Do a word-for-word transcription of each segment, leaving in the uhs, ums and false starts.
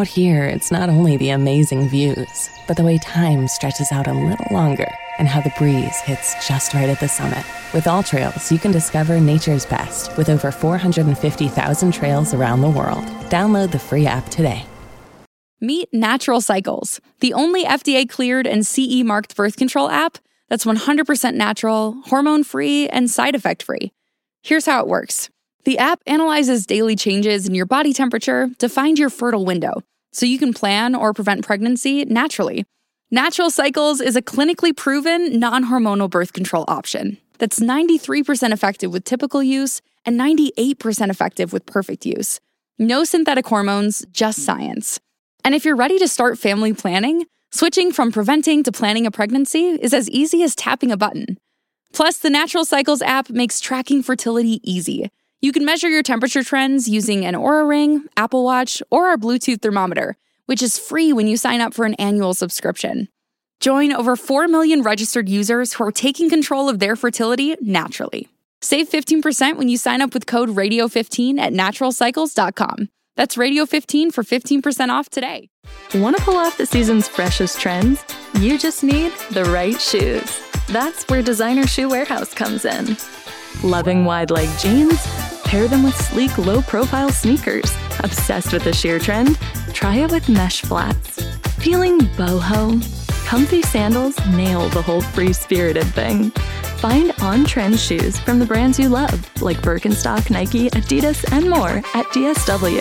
Out here, it's not only the amazing views, but the way time stretches out a little longer and how the breeze hits just right at the summit. With All Trails, you can discover nature's best with over four hundred fifty thousand trails around the world. Download the free app today. Meet Natural Cycles, the only F D A-cleared and C E-marked birth control app that's one hundred percent natural, hormone-free, and side effect-free. Here's how it works. The app analyzes daily changes in your body temperature to find your fertile window, so you can plan or prevent pregnancy naturally. Natural Cycles is a clinically proven, non-hormonal birth control option that's ninety-three percent effective with typical use and ninety-eight percent effective with perfect use. No synthetic hormones, just science. And if you're ready to start family planning, switching from preventing to planning a pregnancy is as easy as tapping a button. Plus, the Natural Cycles app makes tracking fertility easy. You can measure your temperature trends using an Oura Ring, Apple Watch, or our Bluetooth thermometer, which is free when you sign up for an annual subscription. Join over four million registered users who are taking control of their fertility naturally. Save fifteen percent when you sign up with code radio fifteen at natural cycles dot com. That's radio fifteen for fifteen percent off today. Want to pull off the season's freshest trends? You just need the right shoes. That's where Designer Shoe Warehouse comes in. Loving wide leg jeans? Pair them with sleek, low-profile sneakers. Obsessed with the sheer trend? Try it with mesh flats. Feeling boho? Comfy sandals nail the whole free-spirited thing. Find on-trend shoes from the brands you love, like Birkenstock, Nike, Adidas, and more at D S W.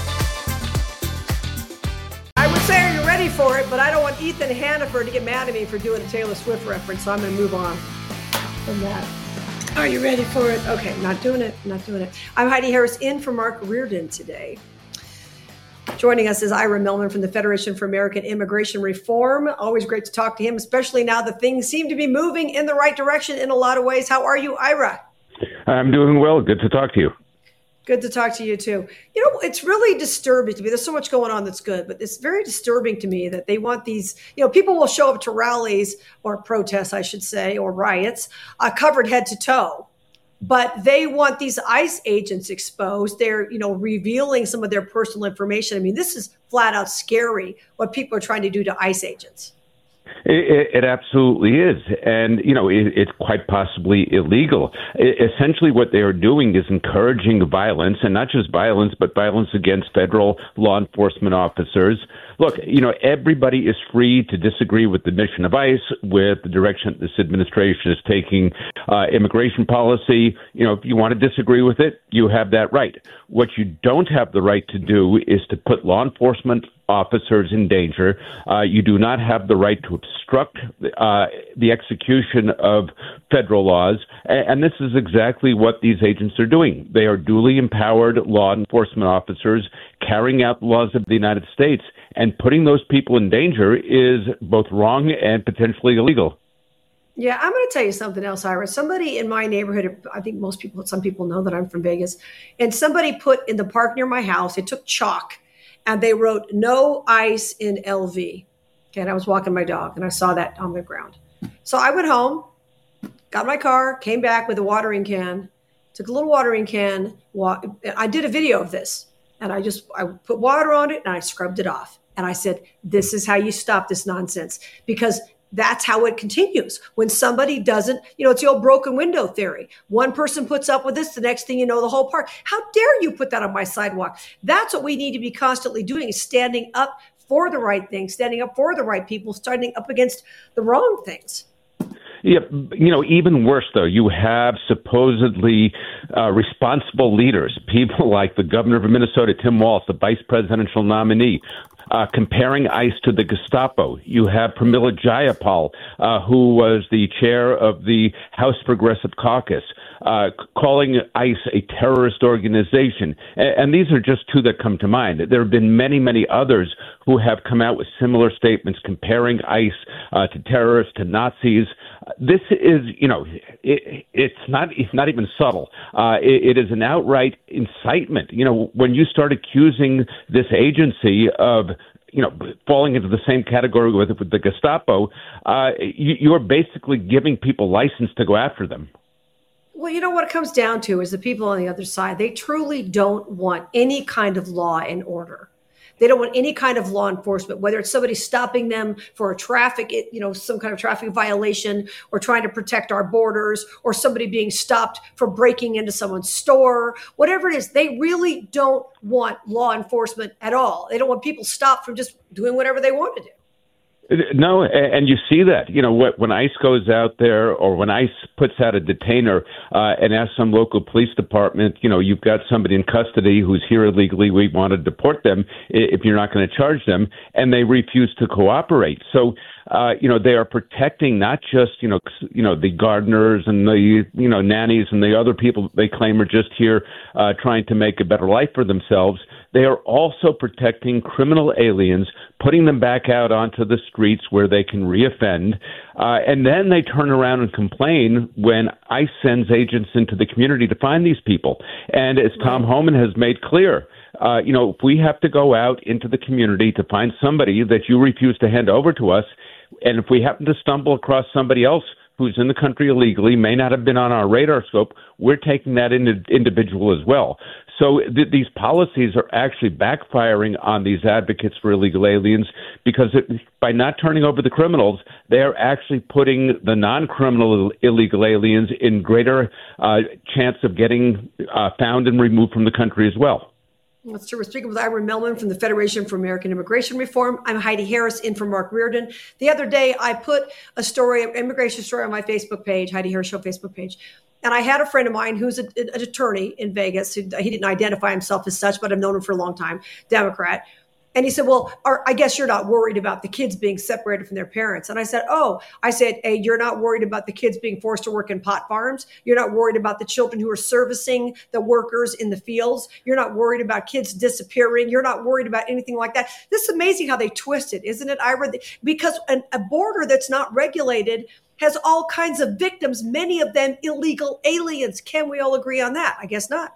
I would say, are you ready for it? But I don't want Ethan Hannaford to get mad at me for doing a Taylor Swift reference, so I'm going to move on from that. Are you ready for it? Okay, not doing it, not doing it. I'm Heidi Harris, in for Mark Reardon today. Joining us is Ira Millman from the Federation for American Immigration Reform. Always great to talk to him, especially now that things seem to be moving in the right direction in a lot of ways. How are you, Ira? I'm doing well. Good to talk to you. Good to talk to you, too. You know, it's really disturbing to me. There's so much going on that's good, but it's very disturbing to me that they want these, you know, people will show up to rallies or protests, I should say, or riots, uh, covered head to toe. But they want these ICE agents exposed. They're, you know, revealing some of their personal information. I mean, this is flat out scary what people are trying to do to ICE agents. It, it absolutely is. And, you know, it, it's quite possibly illegal. It, essentially, what they are doing is encouraging violence, and not just violence, but violence against federal law enforcement officers. Look, you know, everybody is free to disagree with the mission of ICE, with the direction this administration is taking uh, immigration policy. You know, if you want to disagree with it, you have that right. What you don't have the right to do is to put law enforcement officers in danger. Uh, you do not have the right to obstruct uh, the execution of federal laws. And, and this is exactly what these agents are doing. They are duly empowered law enforcement officers carrying out the laws of the United States, and putting those people in danger is both wrong and potentially illegal. Yeah, I'm going to tell you something else, Ira. Somebody in my neighborhood, I think most people, some people know that I'm from Vegas, and somebody put in the park near my house, they took chalk and they wrote no ICE in L V. Okay, and I was walking my dog and I saw that on the ground. So I went home, got my car, came back with a watering can, took a little watering can. Wa- I did a video of this, and I just, I put water on it and I scrubbed it off. And I said, this is how you stop this nonsense, because that's how it continues. When somebody doesn't, you know, it's the old broken window theory. One person puts up with this, the next thing you know, the whole park. How dare you put that on my sidewalk? That's what we need to be constantly doing, is standing up for the right things, standing up for the right people, standing up against the wrong things. Yeah, you know, even worse, though, you have supposedly uh, responsible leaders, people like the governor of Minnesota, Tim Walz, the vice presidential nominee, uh, comparing ICE to the Gestapo. You have Pramila Jayapal, uh, who was the chair of the House Progressive Caucus, uh, calling ICE a terrorist organization. And, and these are just two that come to mind. There have been many, many others who have come out with similar statements comparing ICE uh, to terrorists, to Nazis. This is, you know, it, it's not it's not even subtle. Uh, it, it is an outright incitement. You know, when you start accusing this agency of, you know, falling into the same category with, with the Gestapo, uh, you, you are basically giving people license to go after them. Well, you know what it comes down to is the people on the other side, they truly don't want any kind of law and order. They don't want any kind of law enforcement, whether it's somebody stopping them for a traffic, you know, some kind of traffic violation, or trying to protect our borders, or somebody being stopped for breaking into someone's store, whatever it is. They really don't want law enforcement at all. They don't want people stopped from just doing whatever they want to do. No, and you see that, you know, when ICE goes out there, or when ICE puts out a detainer uh, and asks some local police department, you know, you've got somebody in custody who's here illegally, we want to deport them if you're not going to charge them, and they refuse to cooperate. So, uh, you know, they are protecting not just, you know, you know, the gardeners and the, you know, nannies and the other people they claim are just here uh, trying to make a better life for themselves. They are also protecting criminal aliens, putting them back out onto the streets where they can reoffend. Uh, and then they turn around and complain when ICE sends agents into the community to find these people. And as Tom Homan has made clear, uh, you know, if we have to go out into the community to find somebody that you refuse to hand over to us, and if we happen to stumble across somebody else who's in the country illegally, may not have been on our radar scope, we're taking that in- individual as well. So th- these policies are actually backfiring on these advocates for illegal aliens, because it, by not turning over the criminals, they are actually putting the non-criminal illegal aliens in greater uh, chance of getting uh, found and removed from the country as well. That's true. We're speaking with Ira Melman from the Federation for American Immigration Reform. I'm Heidi Harris, in for Mark Reardon. The other day, I put a story, an immigration story, on my Facebook page, Heidi Harris Show Facebook page. And I had a friend of mine who's a, an attorney in Vegas. Who, he didn't identify himself as such, but I've known him for a long time, Democrat. And he said, well, are, I guess you're not worried about the kids being separated from their parents. And I said, oh, I said, hey, you're not worried about the kids being forced to work in pot farms. You're not worried about the children who are servicing the workers in the fields. You're not worried about kids disappearing. You're not worried about anything like that. This is amazing how they twist it, isn't it, Ira? Because an, a border that's not regulated has all kinds of victims, many of them illegal aliens. Can we all agree on that? I guess not.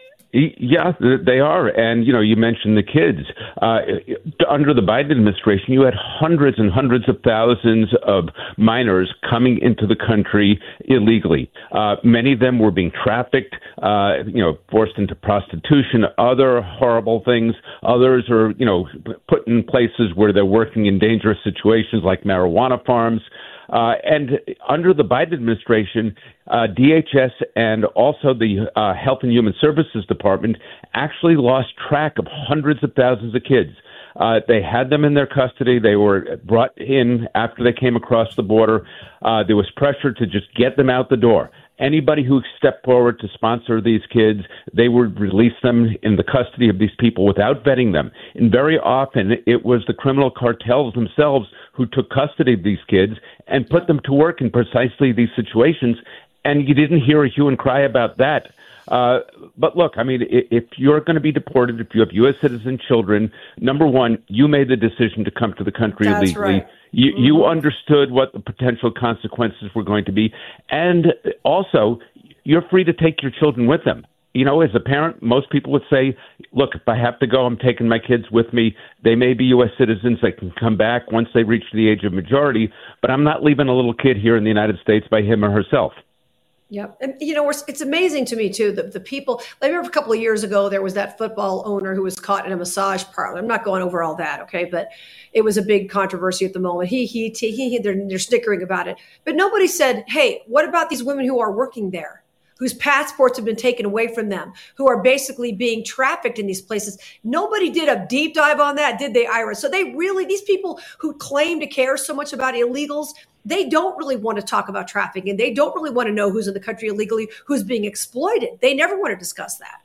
Yeah, they are. And, you know, you mentioned the kids. Uh, under the Biden administration, you had hundreds and hundreds of thousands of minors coming into the country illegally. Uh, many of them were being trafficked, uh, you know, forced into prostitution, other horrible things. Others are, you know, put in places where they're working in dangerous situations like marijuana farms. Uh, and under the Biden administration, uh, D H S and also the uh, Health and Human Services Department actually lost track of hundreds of thousands of kids. Uh, they had them in their custody. They were brought in after they came across the border. Uh, there was pressure to just get them out the door. Anybody who stepped forward to sponsor these kids, they would release them in the custody of these people without vetting them. And very often it was the criminal cartels themselves who took custody of these kids and put them to work in precisely these situations. And you didn't hear a hue and cry about that. Uh, but look, I mean, if you're going to be deported, if you have U S citizen children, number one, you made the decision to come to the country That's illegally. Right. You, Mm-hmm. you understood what the potential consequences were going to be. And also, you're free to take your children with them. You know, as a parent, most people would say, look, if I have to go, I'm taking my kids with me. They may be U S citizens. They can come back once they reach the age of majority, but I'm not leaving a little kid here in the United States by him or herself. Yep. And, you know, it's amazing to me, too, the, the people. I remember a couple of years ago, there was that football owner who was caught in a massage parlor. I'm not going over all that, okay? But it was a big controversy at the moment. He, he, he, he they're, they're snickering about it. But nobody said, hey, what about these women who are working there, whose passports have been taken away from them, who are basically being trafficked in these places? Nobody did a deep dive on that, did they, Ira? So they really, these people who claim to care so much about illegals, they don't really want to talk about trafficking, and they don't really want to know who's in the country illegally, who's being exploited. They never want to discuss that.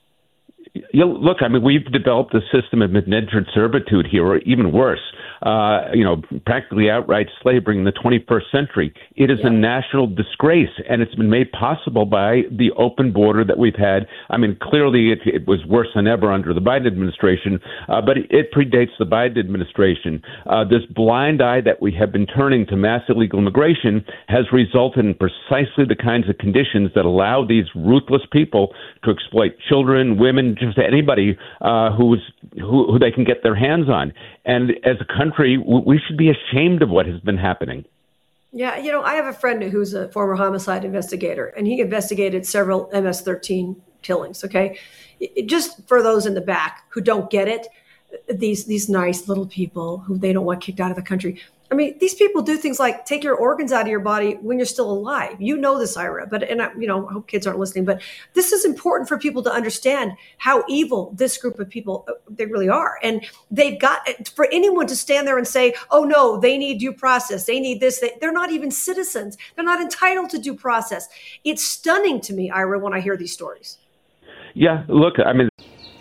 You know, look, I mean, we've developed a system of indentured servitude here, or even worse, uh, you know, practically outright slavery in the twenty-first century. It is yeah. a national disgrace, and it's been made possible by the open border that we've had. I mean, clearly it, it was worse than ever under the Biden administration, uh, but it, it predates the Biden administration. Uh, this blind eye that we have been turning to mass illegal immigration has resulted in precisely the kinds of conditions that allow these ruthless people to exploit children, women, just anybody uh, who's who, who they can get their hands on. And as a country, we should be ashamed of what has been happening. Yeah, you know, I have a friend who's a former homicide investigator, and he investigated several M S thirteen killings, okay? It, just for those in the back who don't get it, these these nice little people who they don't want kicked out of the country. I mean, these people do things like take your organs out of your body when you're still alive. You know this, Ira, but, and I, you know, I hope kids aren't listening, but this is important for people to understand how evil this group of people, they really are. And they've got, for anyone to stand there and say, oh no, they need due process. They need this. They, they're not even citizens. They're not entitled to due process. It's stunning to me, Ira, when I hear these stories. Yeah, look, I mean.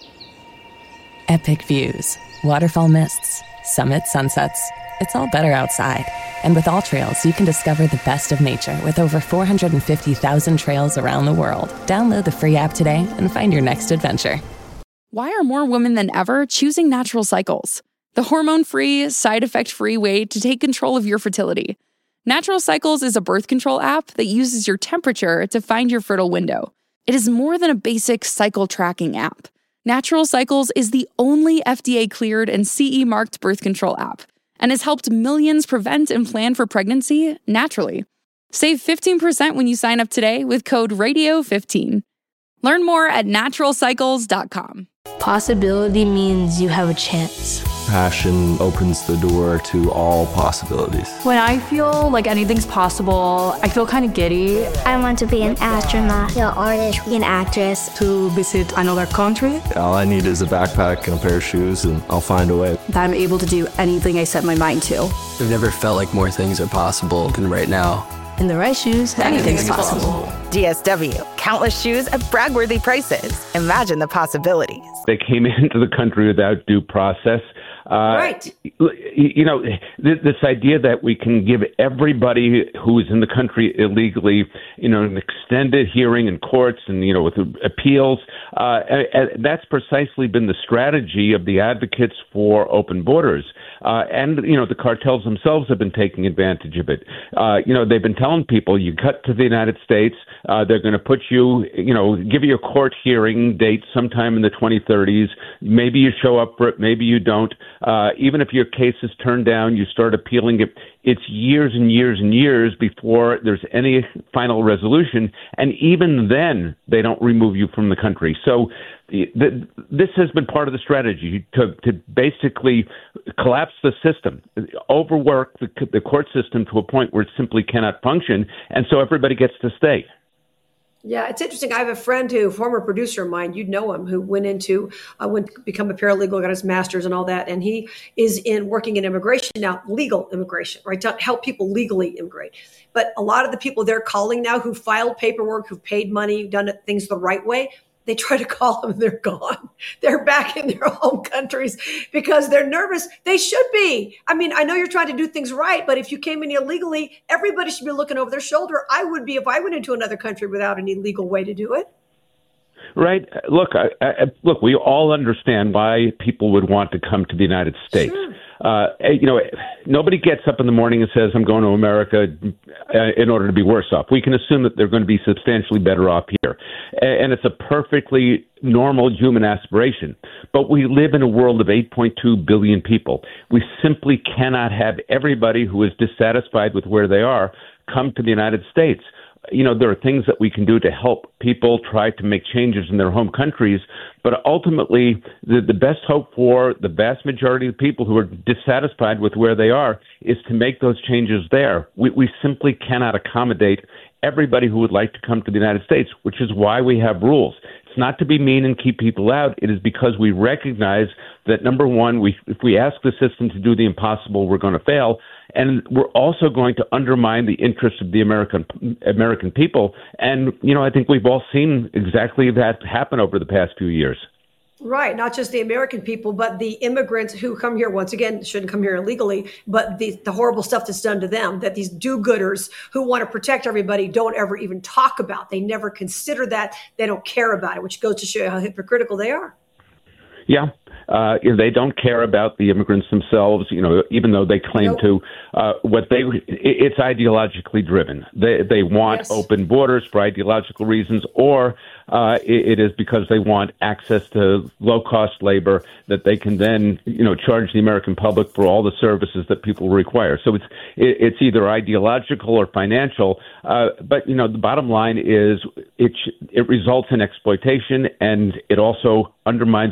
Epic views, waterfall mists, summit sunsets. It's all better outside. And with AllTrails, you can discover the best of nature with over four hundred fifty thousand trails around the world. Download the free app today and find your next adventure. Why are more women than ever choosing Natural Cycles? The hormone-free, side-effect-free way to take control of your fertility. Natural Cycles is a birth control app that uses your temperature to find your fertile window. It is more than a basic cycle tracking app. Natural Cycles is the only F D A-cleared and C E-marked birth control app, and has helped millions prevent and plan for pregnancy naturally. Save fifteen percent when you sign up today with code radio fifteen. Learn more at natural cycles dot com. Possibility means you have a chance. Passion opens the door to all possibilities. When I feel like anything's possible, I feel kind of giddy. I want to be an astronaut, an artist, an actress. To visit another country. All I need is a backpack and a pair of shoes, and I'll find a way. That I'm able to do anything I set my mind to. I've never felt like more things are possible than right now. In the right shoes, anything's, anything's possible. possible. D S W, countless shoes at brag-worthy prices. Imagine the possibilities. They came into the country without due process. Uh, right. You know, this idea that we can give everybody who is in the country illegally, you know, an extended hearing in courts and, you know, with appeals, uh, that's precisely been the strategy of the advocates for open borders. Uh, and, you know, the cartels themselves have been taking advantage of it. Uh, you know, they've been telling people you cut to the United States, uh, they're going to put you, you know, give you a court hearing date sometime in the twenty thirties. Maybe you show up for it, maybe you don't. Uh, even if your case is turned down, you start appealing it. It's years and years and years before there's any final resolution. And even then, they don't remove you from the country. So the, the, this has been part of the strategy to, to basically collapse the system, overwork the, the court system to a point where it simply cannot function. And so everybody gets to stay. Yeah, it's interesting. I have a friend who, former producer of mine, you'd know him, who went into, uh, went to become a paralegal, got his master's and all that. And he is in working in immigration now, legal immigration, right? To help people legally immigrate. But a lot of the people they're calling now who filed paperwork, who've paid money, done things the right way, they try to call them and they're gone. They're back in their home countries because they're nervous. They should be. I mean, I know you're trying to do things right, but if you came in illegally, everybody should be looking over their shoulder. I would be if I went into another country without any legal way to do it. Right. Look, I, I, look, we all understand why people would want to come to the United States. Sure. Uh, you know, nobody gets up in the morning and says, I'm going to America uh, in order to be worse off. We can assume that they're going to be substantially better off here. And it's a perfectly normal human aspiration. But we live in a world of eight point two billion people. We simply cannot have everybody who is dissatisfied with where they are come to the United States. You know, there are things that we can do to help people try to make changes in their home countries. But ultimately, the, the best hope for the vast majority of people who are dissatisfied with where they are is to make those changes there. We, we simply cannot accommodate everybody who would like to come to the United States, which is why we have rules. It's not to be mean and keep people out. It is because we recognize that, number one, we, if we ask the system to do the impossible, we're going to fail. And we're also going to undermine the interests of the American American people. And, you know, I think we've all seen exactly that happen over the past few years. Right. Not just the American people, but the immigrants who come here, once again, shouldn't come here illegally, but the, the horrible stuff that's done to them, that these do-gooders who want to protect everybody don't ever even talk about. They never consider that. They don't care about it, which goes to show you how hypocritical they are. Yeah. Uh, you know, they don't care about the immigrants themselves, you know, even though they claim nope. to. Uh, what they it's ideologically driven. They they want yes. open borders for ideological reasons, or uh, it, it is because they want access to low cost labor that they can then, you know, charge the American public for all the services that people require. So it's it, it's either ideological or financial. Uh, but you know, the bottom line is it it results in exploitation, and it also undermines the interests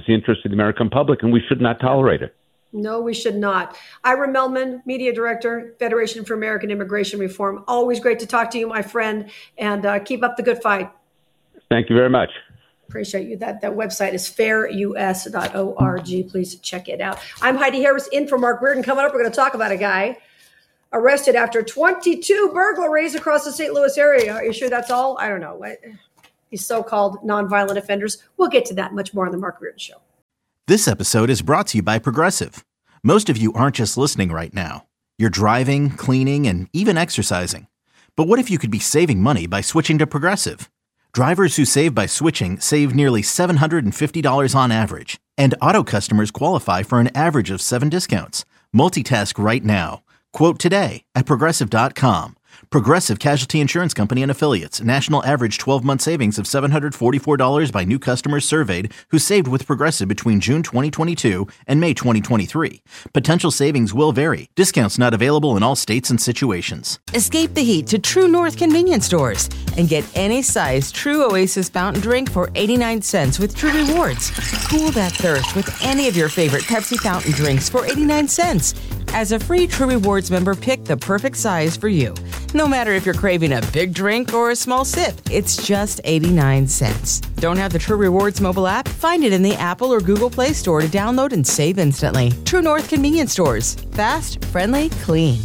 of the American public, and we should not tolerate it. No, we should not. Ira Mehlman, Media Director, Federation for American Immigration Reform. Always great to talk to you, my friend, and uh, keep up the good fight. Thank you very much. Appreciate you. That that website is fair u s dot org. Please check it out. I'm Heidi Harris, in for Mark Reardon. Coming up, we're going to talk about a guy arrested after twenty-two burglaries across the Saint Louis area. Are you sure that's all? I don't know. These so-called nonviolent offenders. We'll get to that much more on the Mark Reardon Show. This episode is brought to you by Progressive. Most of you aren't just listening right now. You're driving, cleaning, and even exercising. But what if you could be saving money by switching to Progressive? Drivers who save by switching save nearly seven hundred fifty dollars on average. And auto customers qualify for an average of seven discounts. Multitask right now. Quote today at Progressive dot com. Progressive Casualty Insurance Company and Affiliates. National average twelve-month savings of seven hundred forty-four dollars by new customers surveyed who saved with Progressive between June twenty twenty-two and May twenty twenty-three. Potential savings will vary. Discounts not available in all states and situations. Escape the heat to True North convenience stores and get any size True Oasis fountain drink for eighty-nine cents with True Rewards. Cool that thirst with any of your favorite Pepsi fountain drinks for eighty-nine cents. As a free True Rewards member, pick the perfect size for you. No matter if you're craving a big drink or a small sip, it's just eighty-nine cents. Don't have the True Rewards mobile app? Find it in the Apple or Google Play Store to download and save instantly. True North convenience stores. Fast, friendly, clean.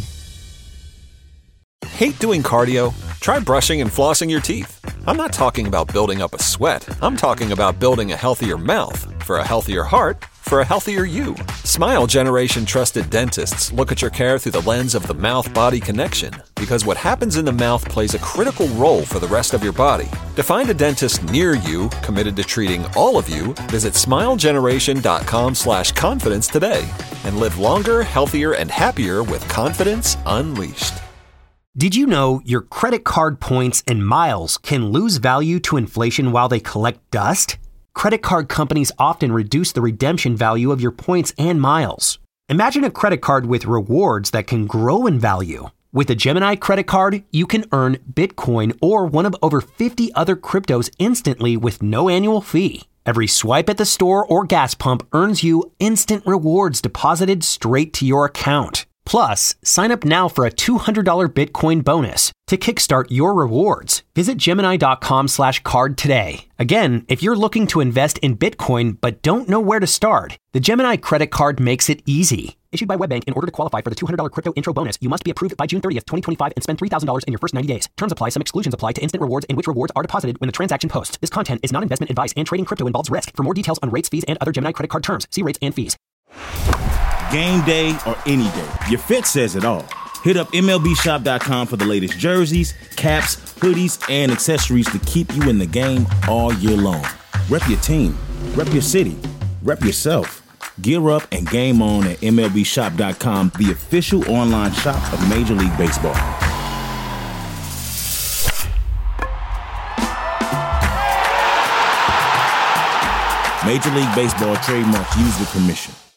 Hate doing cardio? Try brushing and flossing your teeth. I'm not talking about building up a sweat. I'm talking about building a healthier mouth for a healthier heart for a healthier you. Smile Generation trusted dentists look at your care through the lens of the mouth-body connection, because what happens in the mouth plays a critical role for the rest of your body. To find a dentist near you committed to treating all of you, visit smilegeneration.com slash confidence today and live longer, healthier, and happier with confidence unleashed. Did you know your credit card points and miles can lose value to inflation while they collect dust? Credit card companies often reduce the redemption value of your points and miles. Imagine a credit card with rewards that can grow in value. With a Gemini credit card, you can earn Bitcoin or one of over fifty other cryptos instantly with no annual fee. Every swipe at the store or gas pump earns you instant rewards deposited straight to your account. Plus, sign up now for a two hundred dollars Bitcoin bonus to kickstart your rewards. Visit Gemini.com slash card today. Again, if you're looking to invest in Bitcoin but don't know where to start, the Gemini credit card makes it easy. Issued by WebBank, in order to qualify for the two hundred dollars crypto intro bonus, you must be approved by June thirtieth, twenty twenty-five and spend three thousand dollars in your first ninety days. Terms apply. Some exclusions apply to instant rewards in which rewards are deposited when the transaction posts. This content is not investment advice and trading crypto involves risk. For more details on rates, fees, and other Gemini credit card terms, see rates and fees. Game day or any day, your fit says it all. Hit up M L B shop dot com for the latest jerseys, caps, hoodies, and accessories to keep you in the game all year long. Rep your team, rep your city, rep yourself. Gear up and game on at M L B shop dot com, the official online shop of Major League Baseball. Major League Baseball trademarks used with permission.